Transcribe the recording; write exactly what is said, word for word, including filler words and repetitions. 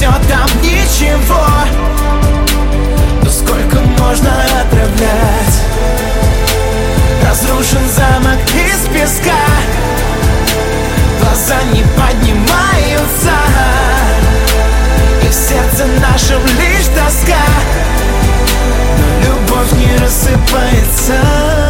нет там ничего. Но сколько можно отравлять? Разрушен замок из песка, глаза не поднимаются, и в сердце нашем лишь тоска. Но любовь не рассыпается.